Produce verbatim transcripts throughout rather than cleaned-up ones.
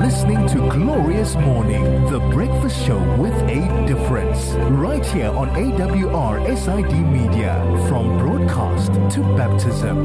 listening to Glorious Morning, the breakfast show with a difference. Right here on A W R S I D Media, from broadcast to baptism.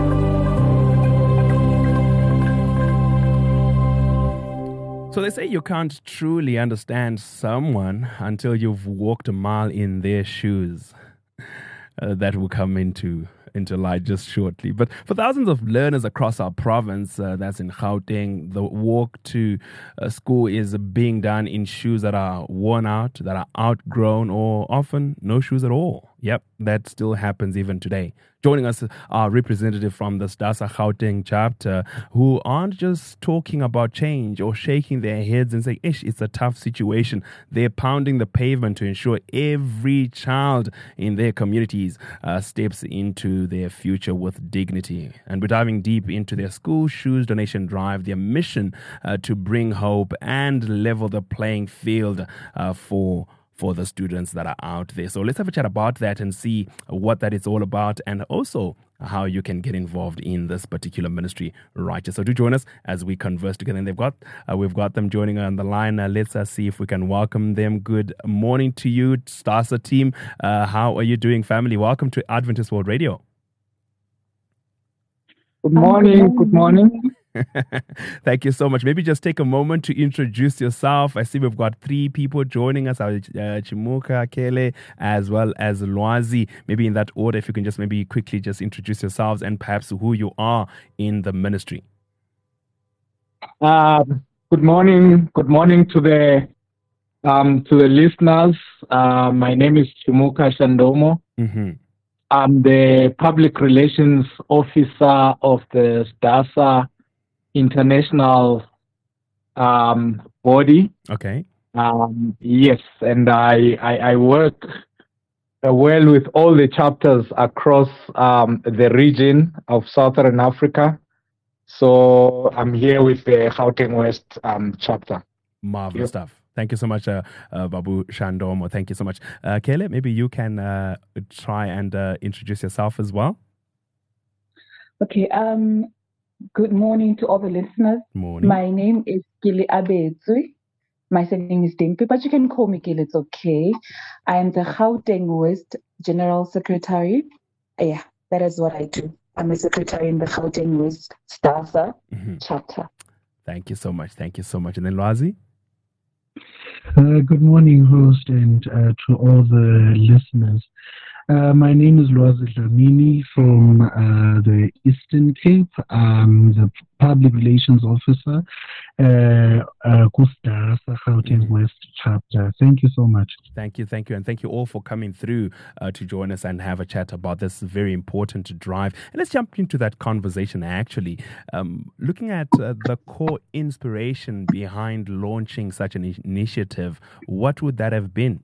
So they say you can't truly understand someone until you've walked a mile in their shoes. Uh, that will come into into light just shortly. But for thousands of learners across our province, uh, that's in Gauteng, the walk to uh, school is being done in shoes that are worn out, that are outgrown, or often no shoes at all. Yep, that still happens even today. Joining us are representative from the SDASA Gauteng chapter, who aren't just talking about change or shaking their heads and saying, ish, it's a tough situation. They're pounding the pavement to ensure every child in their communities uh, steps into their future with dignity. And we're diving deep into their school shoes donation drive, their mission uh, to bring hope and level the playing field uh, for for the students that are out there. So let's have a chat about that and see what that is all about, and also how you can get involved in this particular ministry right here. So do join us as we converse together. And they've got, uh, we've got them joining on the line. Uh, let's uh, see if we can welcome them. Good morning to you, SDASA team. Uh, how are you doing, family? Welcome to Adventist World Radio. Good morning. Good morning. Thank you so much. Maybe just take a moment to introduce yourself. I see we've got three people joining us, uh, Chimuka, Kele, as well as Lwazi. Maybe in that order, if you can just maybe quickly just introduce yourselves and perhaps who you are in the ministry. Uh, good morning. Good morning to the um, to the listeners. Uh, my name is Chimuka Shandomo. Mm-hmm. I'm the public relations officer of the SDASA international um, body. Okay. Um, yes, and I, I, I work uh, well with all the chapters across um, the region of Southern Africa. So I'm here with the Gauteng West um, chapter. Marvelous Yep. stuff. Thank you so much, uh, uh, Babu Shandomo. Thank you so much. Uh, Kele, maybe you can uh, try and uh, introduce yourself as well. Okay. Um. Good morning to all the listeners. Morning. My name is Kili Abetsui. My surname is Dimpi, but you can call me Kili. It's okay. I am the Gauteng West General Secretary. Yeah, that is what I do. I'm a secretary in the Gauteng West SDASA Mm-hmm. chapter. Thank you so much. Thank you so much. And then Lwazi? Uh, good morning, host, and uh, to all the listeners. Uh, my name is Lwazi Dlamini from uh, the Eastern Cape. I'm the Public Relations Officer, uh, uh, SDASA Gauteng West chapter. Thank you so much. Thank you, thank you, and thank you all for coming through uh, to join us and have a chat about this very important drive. And let's jump into that conversation, actually. Um, looking at uh, the core inspiration behind launching such an in- initiative, what would that have been?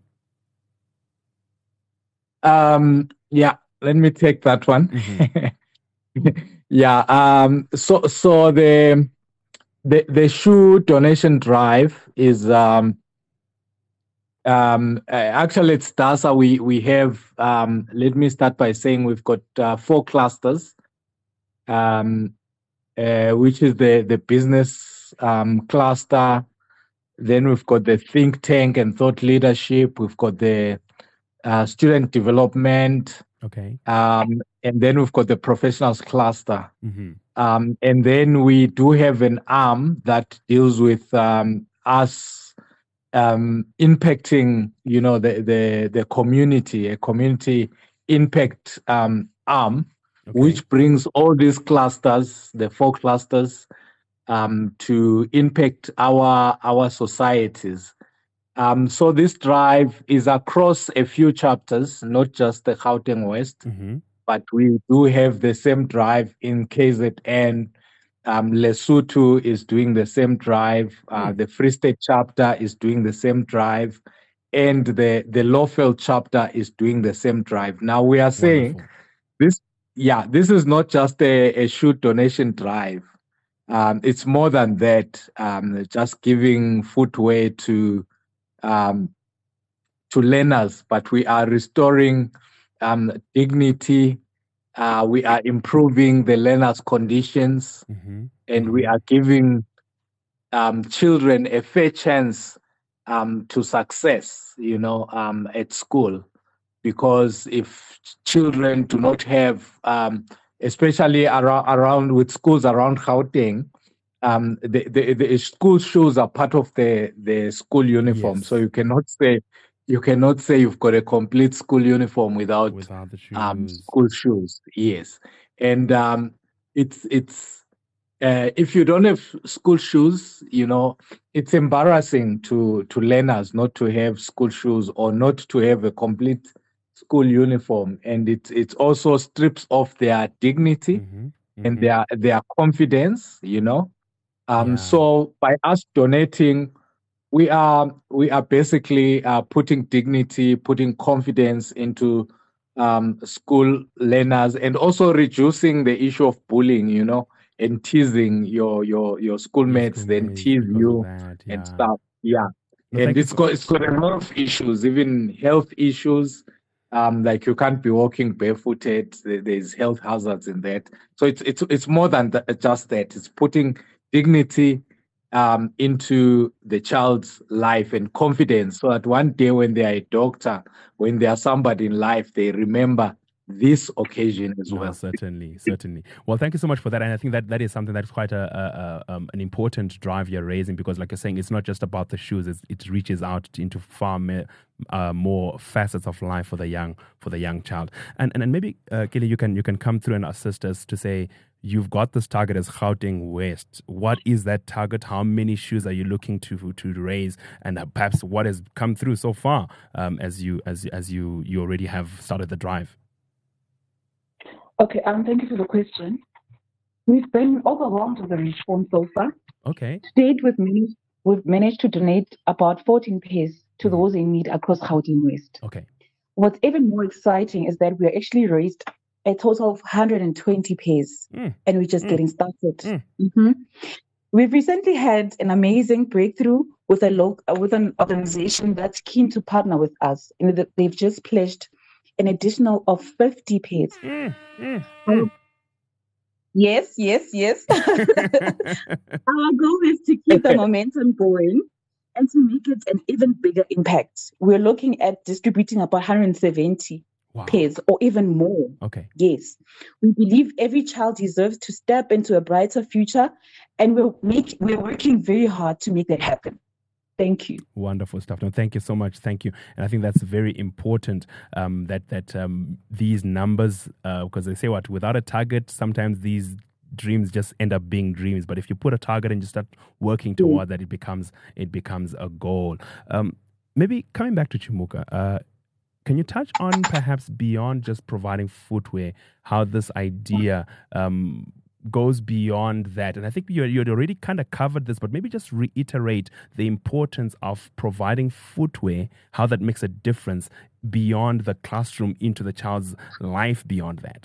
Um, yeah, let me take that one. Mm-hmm. yeah. Um, so, so the, the, the shoe donation drive is, um, um, uh, actually it's SDASA. We, we have, um, let me start by saying we've got uh, four clusters, um, uh, which is the, the business, um, cluster. Then we've got the think tank and thought leadership. We've got the, Uh, student development, Okay. um, and then we've got the professionals cluster. Mm-hmm. Um, and then we do have an arm that deals with um, us um, impacting, you know, the, the, the community, a community impact um, arm, Okay. which brings all these clusters, the four clusters, um, to impact our our societies. Um, so this drive is across a few chapters, not just the Gauteng West, Mm-hmm. but we do have the same drive in K Z N. Um, Lesotho is doing the same drive. Uh, Mm. The Free State chapter is doing the same drive. And the, the Lowveld chapter is doing the same drive. Now we are saying Wonderful. this, yeah, this is not just a, a shoe donation drive. Um, it's more than that. Um, just giving footwear to um, to learners, but we are restoring um, dignity. Uh, we are improving the learners' conditions, Mm-hmm. and Mm-hmm. we are giving um, children a fair chance um, to success, you know, um, at school. Because if children do not have, um, especially around, around with schools around Gauteng, um, the, the, the school shoes are part of the, the school uniform. Yes. So you cannot say you cannot say you've got a complete school uniform without, Without the shoes. um, school shoes. Yes, and um, it's it's uh, if you don't have school shoes, you know, it's embarrassing to to learners not to have school shoes or not to have a complete school uniform, and it it also strips off their dignity Mm-hmm. and Mm-hmm. their their confidence, you know. Um, Yeah. So by us donating, we are we are basically uh, putting dignity, putting confidence into um, school learners, and also reducing the issue of bullying, you know, and teasing your your your schoolmates, then schoolmates tease because of you that, and yeah. stuff. Yeah, No, and thank you it's so- got it's got a lot of issues, even health issues. Um, like you can't be walking barefooted. There- There's health hazards in that. So it's it's it's more than that, just that. It's putting dignity um, into the child's life and confidence, so that one day when they are a doctor, when they are somebody in life, they remember this occasion as No, well. certainly, certainly. Well, thank you so much for that, and I think that that is something that's quite a, a, a um, an important drive you're raising, because, like you're saying, it's not just about the shoes; it's, it reaches out into far me, uh, more facets of life for the young for the young child. And and, and maybe, uh, Kelly, you can you can come through and assist us to say, you've got this target as Gauteng West. What is that target? How many shoes are you looking to to raise, and uh, perhaps what has come through so far um, as you as as you you already have started the drive? Okay, um, thank you for the question. We've been overwhelmed with the response so far. Okay. To date, we've managed, we've managed to donate about fourteen pairs to Mhm. those in need across Gauteng West. Okay. What's even more exciting is that we are actually raised a total of one hundred twenty pairs, Mm. and we're just Mm. getting started. Mm. Mhm. We've recently had an amazing breakthrough with a local, with an organization that's keen to partner with us, and that they've just pledged an additional of fifty pairs. Mm. Mm. Oh, yes, yes, yes. Our goal is to keep the momentum going and to make it an even bigger impact. We're looking at distributing about one hundred seventy Wow. pairs or even more. Okay. Yes. We believe every child deserves to step into a brighter future, and we're, make, we're working very hard to make that happen. Thank you. Wonderful stuff. No, thank you so much. Thank you. And I think that's very important, um, that that um, these numbers, uh, because they say what, without a target, sometimes these dreams just end up being dreams. But if you put a target and you start working toward that, it becomes it becomes a goal. Um, maybe coming back to Chimuka, uh, can you touch on perhaps beyond just providing footwear, how this idea um, goes beyond that? And I think you you had already kind of covered this, but maybe just reiterate the importance of providing footwear, how that makes a difference beyond the classroom into the child's life beyond that.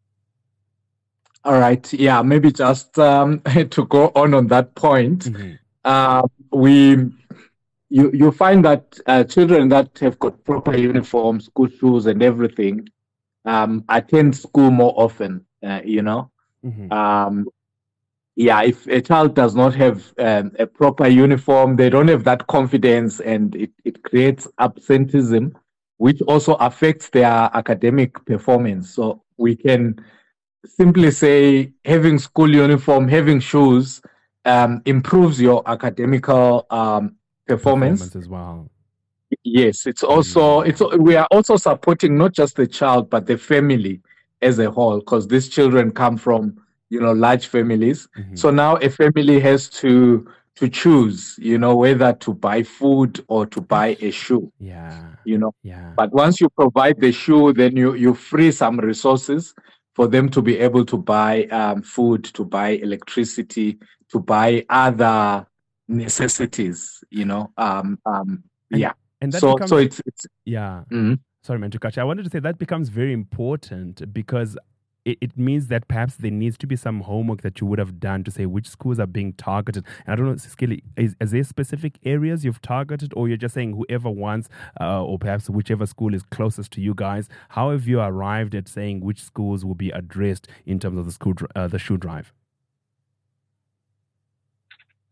All right. Yeah, maybe just um, to go on on that point, Mhm. uh, we you you find that uh, children that have got proper uniforms, school shoes, and everything um, attend school more often. Uh, you know, Mhm. um, yeah. If a child does not have um, a proper uniform, they don't have that confidence, and it it creates absenteeism, which also affects their academic performance. So we can simply say having school uniform, having shoes, um, improves your academical um, performance. Performance as well. Yes, it's also it's we are also supporting not just the child but the family as a whole, because these children come from, you know, large families. Mhm. So now a family has to to choose, you know, whether to buy food or to buy a shoe, Yeah. you know. Yeah. But once you provide the shoe, then you you free some resources for them to be able to buy um, food, to buy electricity, to buy other necessities, you know. Um, um, And- yeah. And that So becomes, so it's it's yeah. mhm. Sorry, man, to cut you. I wanted to say that becomes very important because it, it means that perhaps there needs to be some homework that you would have done to say which schools are being targeted. And I don't know, Skilly, is, is there specific areas you've targeted, or you're just saying whoever wants, uh, or perhaps whichever school is closest to you guys? How have you arrived at saying which schools will be addressed in terms of the school, dr- uh, the shoe drive?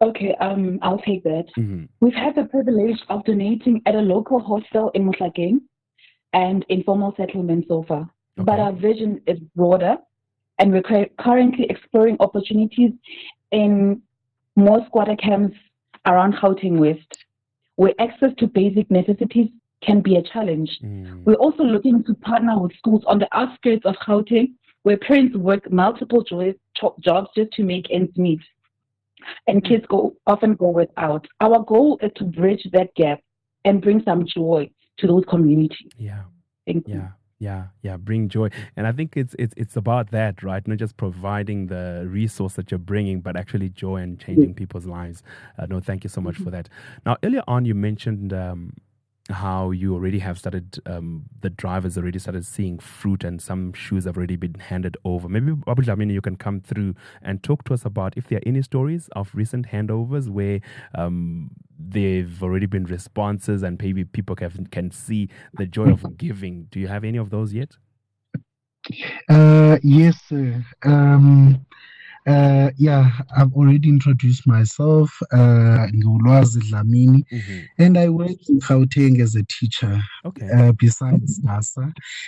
Okay, um, I'll take that. Mm-hmm. We've had the privilege of donating at a local hostel in Mohlakeng and informal settlements so far. Okay. But our vision is broader, and we're cu- currently exploring opportunities in more squatter camps around Gauteng West, where access to basic necessities can be a challenge. Mm. We're also looking to partner with schools on the outskirts of Gauteng, where parents work multiple jo- jo- jobs just to make ends meet, and kids go often go without. Our goal is to bridge that gap and bring some joy to those communities. Yeah. Thank you. Yeah. Yeah, yeah, bring joy, and I think it's it's it's about that, right? Not just providing the resource that you're bringing, but actually joy and changing Yeah. people's lives. Uh, no, thank you so much Mhm. for that. Now, earlier on, you mentioned um, how you already have started. Um, the drivers already started seeing fruit, and some shoes have already been handed over. Maybe, Babu Dlamini, you can come through and talk to us about if there are any stories of recent handovers where um, they've already been responses, and maybe people can can see the joy of giving. Do you have any of those yet? Uh, yes, sir. Um, uh, yeah, I've already introduced myself. Uh, Ngulwazi Dlamini, Mm-hmm. and I work in Gauteng as a teacher. Okay. Uh, besides NASA,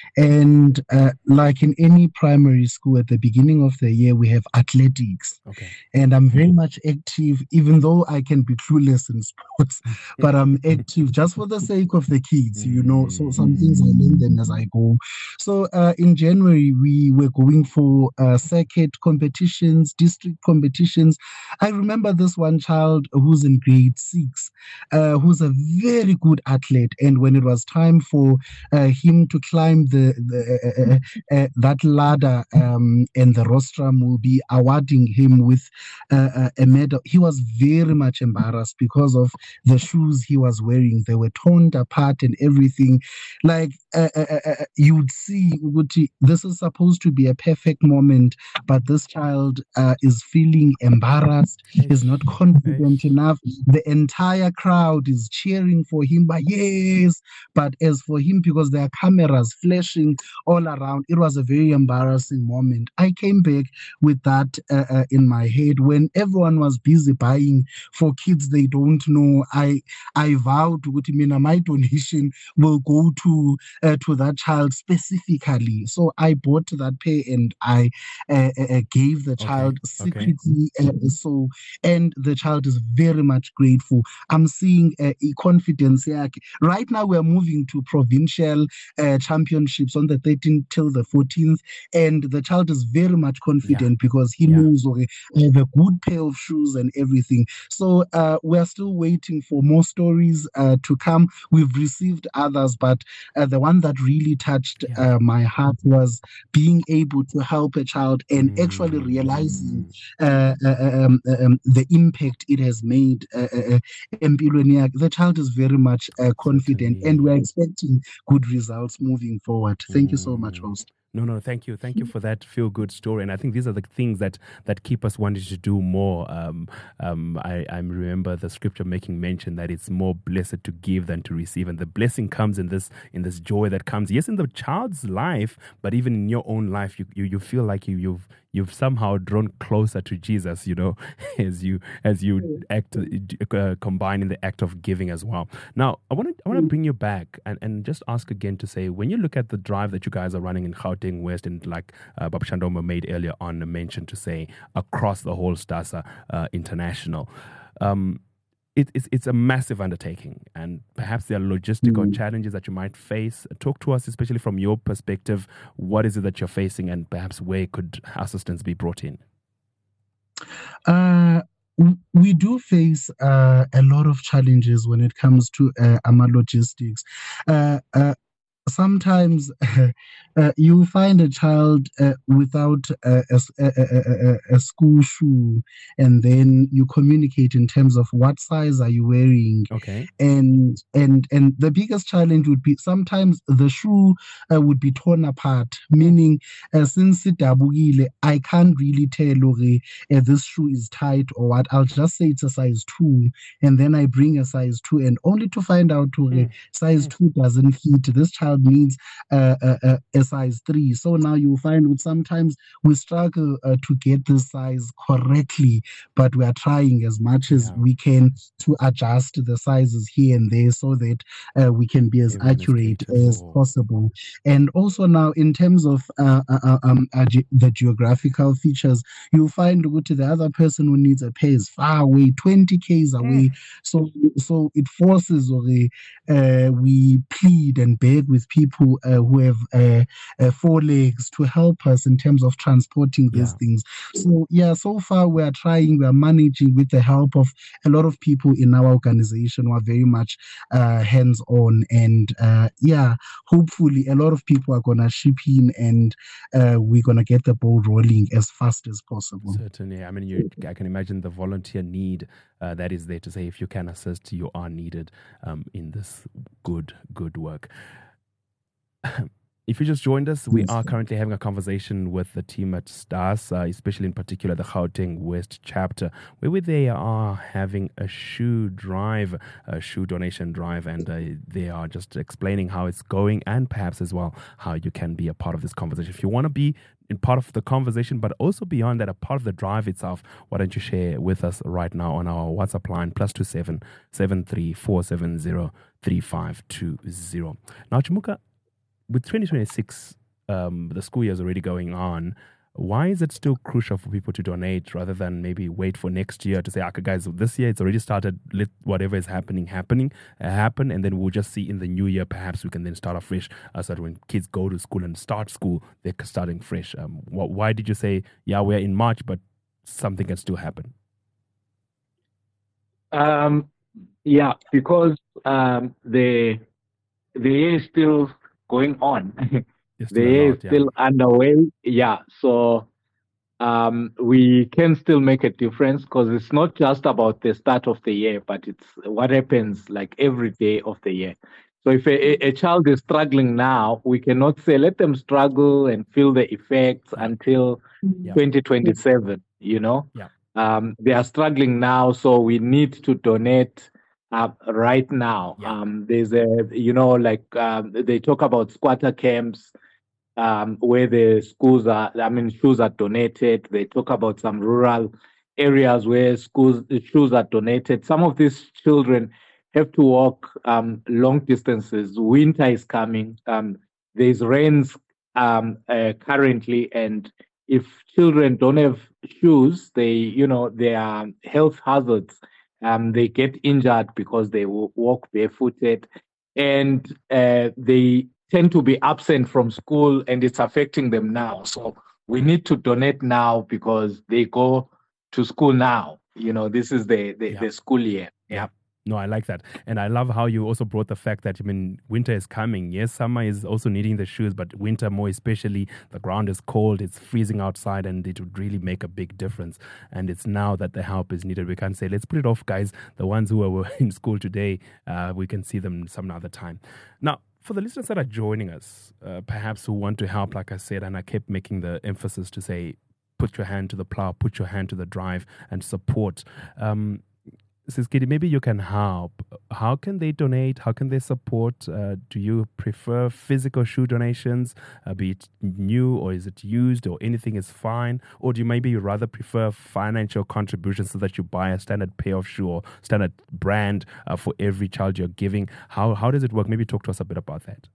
and uh, like in any primary school, at the beginning of the year we have athletics, Okay. and I'm very much active, even though I can be clueless in sports, but I'm active just for the sake of the kids, you know. So some things I learn them as I go. So uh, in January, we were going for uh, circuit competitions, district competitions. I remember this one child who's in grade six, uh, who's a very good athlete, and when it was time for uh, him to climb the, the uh, uh, that ladder, um, and the rostrum will be awarding him with uh, a medal. He was very much embarrassed because of the shoes he was wearing. They were torn apart and everything. Like uh, uh, uh, you would see, Uguti, this is supposed to be a perfect moment, but this child uh, is feeling embarrassed. Is not confident enough. The entire crowd is cheering for him, but yes, but as for him, because there are cameras flashing all around, it was a very embarrassing moment. I came back with that uh, uh, in my head when everyone was busy buying for kids they don't know. I I vowed to mina my donation will go to uh, to that child specifically. So I bought that pair and I uh, uh, gave the child Okay. Okay. secretly. Uh, so and the child is very much grateful. I'm seeing uh, confidence here. Right now we're moving to provincial uh, championships on the thirteenth till the fourteenth, and the child is very much confident because he Yeah. knows, okay, I have a good pair of shoes and everything. So uh, we're still waiting for more stories uh, to come. We've received others, but uh, the one that really touched Yeah. uh, my heart was being able to help a child and actually realizing uh, uh, um, um, the impact it has made. Uh, uh, empilweni yakhe. The child is very much uh, confident, and Certainly. we're expecting good results moving forward. Thank you so much, Mm. host. No, no, thank you, thank you for that feel-good story, and I think these are the things that that keep us wanting to do more. Um, um, I, I remember the scripture making mention that it's more blessed to give than to receive, and the blessing comes in this in this joy that comes, yes, in the child's life, but even in your own life, you you, you feel like you you've you've somehow drawn closer to Jesus, you know, as you as you act uh, combine in the act of giving as well. Now, I want to I want to bring you back and, and just ask again to say, when you look at the drive that you guys are running in Gauteng West, and like uh, Babu Shandoma made earlier on a mention to say across the whole STASA uh, International. Um, It, it's, it's a massive undertaking, and perhaps there are logistical Mm. challenges that you might face. Talk to us, especially from your perspective. What is it that you're facing, and perhaps where could assistance be brought in? Uh, w- we do face uh, a lot of challenges when it comes to uh, AMA logistics. Uh, uh, sometimes uh, you find a child uh, without a, a, a, a, a school shoe, and then you communicate in terms of what size are you wearing. Okay. And and and the biggest challenge would be sometimes the shoe uh, would be torn apart, meaning uh, since it dabugile, I can't really tell okay, uh, this shoe is tight or what. I'll just say it's a size two, and then I bring a size two, and only to find out okay, Mm. size two doesn't fit. This child child needs uh, a, a, a size three. So now you find with sometimes we struggle uh, to get the size correctly, but we are trying as much as Yeah. we can to adjust the sizes here and there so that uh, we can be as Everyone is accurate catered as for. possible. And also now in terms of uh, uh, uh, um, uh, ge- the geographical features, you find that the other person who needs a pair is far away, twenty k's away. So so it forces or uh, we plead and beg with people uh, who have uh, uh, four legs to help us in terms of transporting these Yeah. things. So yeah, so far we are trying, we are managing with the help of a lot of people in our organization who are very much uh, hands-on, and uh, yeah, hopefully a lot of people are gonna chip in, and uh, we're gonna get the ball rolling as fast as possible. Certainly. I mean, you, I can imagine the volunteer need uh, that is there to say if you can assist, you are needed um, in this good, good work. If you just joined us, we Yes, are sir. currently having a conversation with the team at STARS, uh, especially in particular the Gauteng West chapter, where they are having a shoe drive, a shoe donation drive, and uh, they are just explaining how it's going and perhaps as well how you can be a part of this conversation. If you want to be in part of the conversation, but also beyond that, a part of the drive itself, why don't you share with us right now on our WhatsApp line, plus two seven seven three four seven zero three five two zero. Now, Chimuka, with twenty twenty-six, um, the school year is already going on. Why is it still crucial for people to donate rather than maybe wait for next year to say, okay, guys, this year it's already started, let whatever is happening, happening, uh, happen, and then we'll just see in the new year, perhaps we can then start afresh, uh, so that when kids go to school and start school, they're starting fresh. Um, wh- why did you say, yeah, we're in March, but something can still happen? Um, yeah, because um, the the year is still going on. You're The still year is allowed, yeah. still underway. Yeah, so um, we can still make a difference because it's not just about the start of the year, but it's what happens like every day of the year. So if a, a child is struggling now, we cannot say let them struggle and feel the effects Yeah. until Yeah. twenty twenty-seven. You know, Yeah. um, they are struggling now, so we need to donate uh, right now. Yeah. Um, there's a, you know, like um, they talk about squatter camps um, where the schools are, I mean, shoes are donated. They talk about some rural areas where schools, shoes are donated. Some of these children have to walk um, long distances. Winter is coming. Um, there's rains um, uh, currently, and if children don't have shoes, they, you know, they are health hazards. Um, they get injured because they w- walk barefooted, and uh, they tend to be absent from school, and it's affecting them now. So we need to donate now because they go to school now. You know, this is the the, Yeah. the school year. Yeah. No, I like that. And I love how you also brought the fact that, I mean, winter is coming. Yes, summer is also needing the shoes, but winter more especially, the ground is cold, it's freezing outside, and it would really make a big difference. And it's now that the help is needed. We can't say, let's put it off, guys. The ones who are in school today, uh, we can see them some other time. Now, for the listeners that are joining us, uh, perhaps who want to help, like I said, and I kept making the emphasis to say, put your hand to the plow, put your hand to the drive, and support. Um, Sis Kitty, maybe you can help. How can they donate? How can they support? Uh, do you prefer physical shoe donations, uh, be it new or is it used or anything is fine? Or do you maybe rather prefer financial contributions so that you buy a standard pair of shoe or standard brand uh, for every child you're giving? How how does it work? Maybe talk to us a bit about that.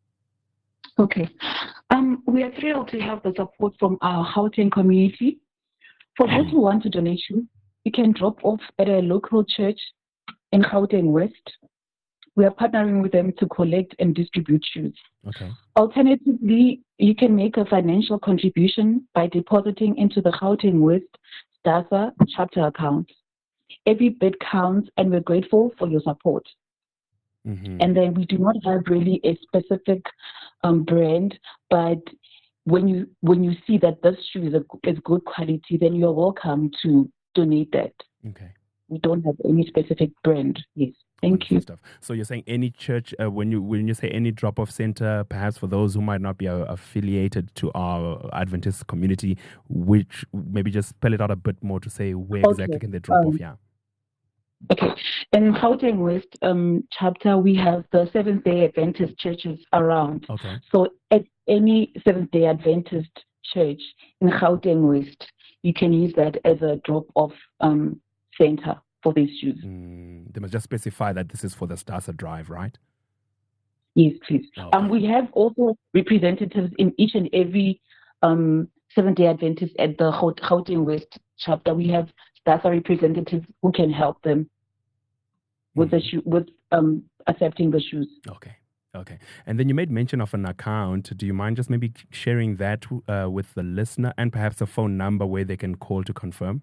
Okay. Um, we are thrilled to have the support from our Gauteng community. For those who want a donation, you can drop off at a local church in Gauteng West. We are partnering with them to collect and distribute shoes. Okay. Alternatively, you can make a financial contribution by depositing into the Gauteng West STASA chapter account. Every bit counts, and we're grateful for your support. Mm-hmm. And then we do not have really a specific um, brand, but when you when you see that this shoe is, a, is good quality, then you're welcome to donate that. Okay. We don't have any specific brand. Yes. Thank Wonderful you. stuff. So you're saying any church, uh, when you when you say any drop-off center, perhaps for those who might not be uh, affiliated to our Adventist community, which maybe just spell it out a bit more to say where Okay. exactly can they drop Um, off? Yeah. Okay. In Gauteng West um, chapter, we have the Seventh-day Adventist churches around. Okay. So at any Seventh-day Adventist church in Gauteng West, you can use that as a drop-off um, center for these shoes. Mm, they must just specify that this is for the STASA drive, right? Yes, please. Okay. Um, we have also representatives in each and every um, Seventh-day Adventist at the Gauteng West chapter. We have STASA representatives who can help them with Mm-hmm. the shoe, with um, accepting the shoes. Okay. Okay. And then you made mention of an account. Do you mind just maybe sharing that uh, with the listener and perhaps a phone number where they can call to confirm?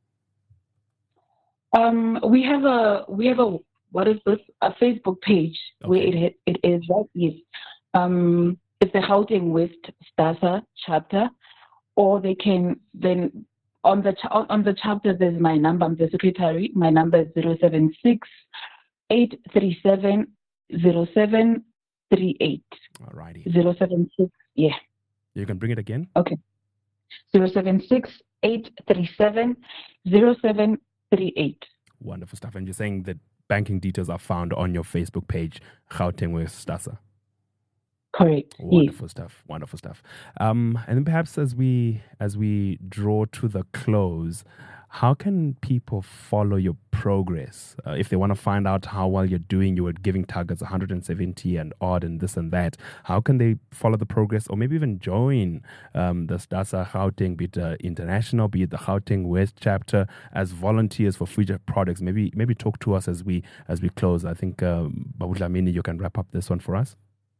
Um, we have a we have a what is this? A Facebook page Okay. where it it is right. Yes. Um, it's the Gauteng West STASA chapter, or they can then on the ch- on the chapter. There's my number. I'm the secretary. My number is zero seven six eight three seven zero seven three eight. Alrighty. Zero seven six. Yeah. You can bring it again? Okay. Zero seven six eight three seven zero seven three eight. Wonderful stuff. And you're saying that banking details are found on your Facebook page, Gauteng West STASA. Correct. Wonderful Yes. stuff. Wonderful stuff. Um, and then perhaps as we as we draw to the close, how can people follow your progress? Uh, if they want to find out how well you're doing, you were giving targets one hundred seventy and odd and this and that. How can they follow the progress or maybe even join um, the STASA Gauteng, be it uh, international, be it the Gauteng West chapter as volunteers for future products? Maybe maybe talk to us as we as we close. I think um, Babu Dlamini, you can wrap up this one for us.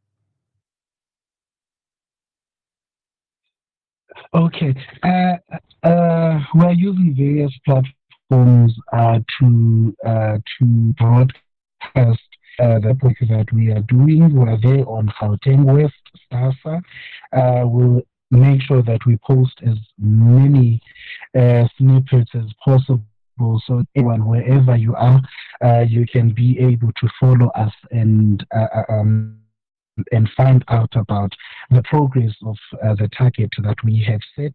Okay. Uh, uh, we're using various platforms uh, to uh, to broadcast uh, the work that we are doing. We're there on Gauteng West STASA. Uh, we'll make sure that we post as many uh, snippets as possible. So anyone, wherever you are, uh, you can be able to follow us and uh, um, and find out about the progress of uh, the target that we have set.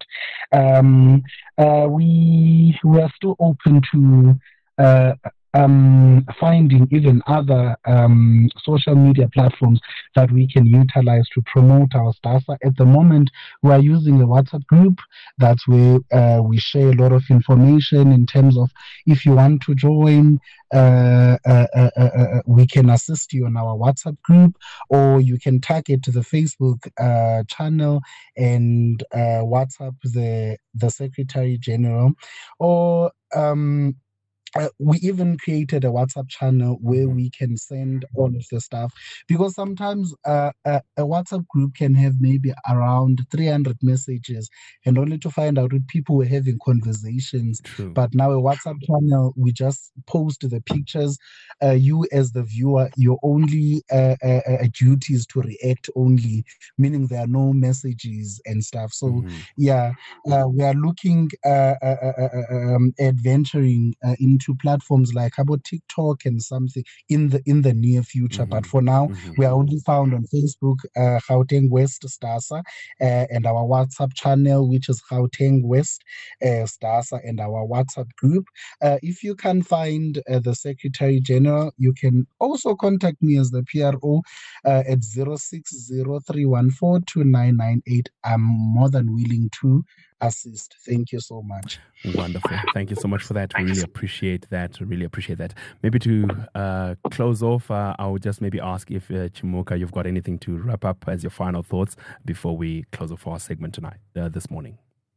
Um, uh, we we are still open to uh, um, finding even other um, social media platforms that we can utilize to promote our STASA. At the moment, we are using a WhatsApp group. That's where uh, we share a lot of information in terms of if you want to join, uh, uh, uh, uh, uh, we can assist you on our WhatsApp group, or you can target the Facebook uh, channel and uh, WhatsApp the the Secretary General, or um, uh, we even created a WhatsApp channel where we can send all of the stuff, because sometimes uh, a, a WhatsApp group can have maybe around three hundred messages, and only to find out that people were having conversations. True. But now a WhatsApp channel, we just post the pictures. Uh, you as the viewer, your only uh, uh, uh, duty is to react only, meaning there are no messages and stuff. So Mhm. yeah, uh, we are looking uh, uh, uh, uh, um, at venturing uh, into platforms like about TikTok and something in the in the near future. But Mhm. for now, Mhm. we are only found on Facebook, uh, Gauteng West STASA, uh, and our WhatsApp channel, which is Gauteng West uh, STASA, and our WhatsApp group. Uh, if you can find uh, the Secretary General, you can also contact me as the P R O uh, at zero six zero three one four two nine nine eight. I'm more than willing to assist. Thank you so much. Wonderful. Thank you so much for that. We really appreciate that. Really appreciate that. Maybe to uh, close off, uh, I would just maybe ask if uh, Chimuka, you've got anything to wrap up as your final thoughts before we close off our segment tonight, uh, this morning.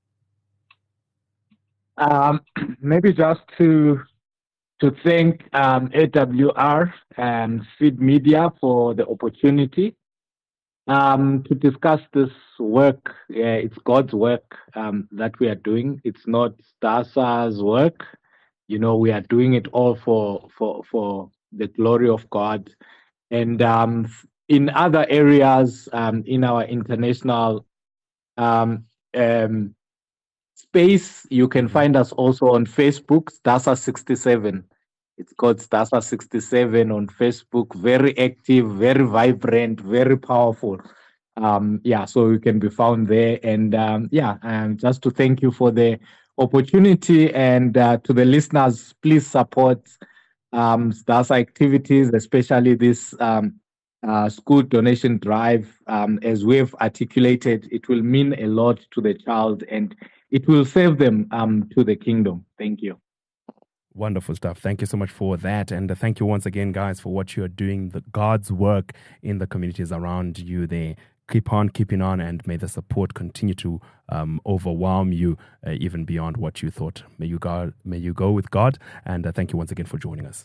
Um, maybe just to to thank um, A W R and Seed Media for the opportunity um, to discuss this work. Yeah, it's God's work um, that we are doing. It's not STASA's work. You know, we are doing it all for for for the glory of God. And um, in other areas, um, in our international um, um, space, you can find us also on Facebook, STASA sixty-seven. It's called STASA sixty-seven on Facebook. Very active, very vibrant, very powerful. Um, yeah, so you can be found there. And um, yeah, um, just to thank you for the opportunity, and uh, to the listeners, please support um, SDASA activities, especially this um, uh, school donation drive, um, as we've articulated, it will mean a lot to the child and it will save them um, to the kingdom. Thank you. Wonderful stuff. Thank you so much for that. And uh, thank you once again, guys, for what you're doing, the God's work in the communities around you there. Keep on keeping on, and may the support continue to um, overwhelm you uh, even beyond what you thought. May you go, may you go with God. And uh, thank you once again for joining us.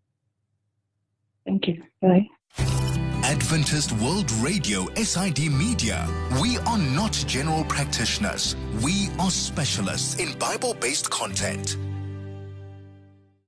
Thank you. Bye. Adventist World Radio S I D Media. We are not general practitioners. We are specialists in Bible-based content.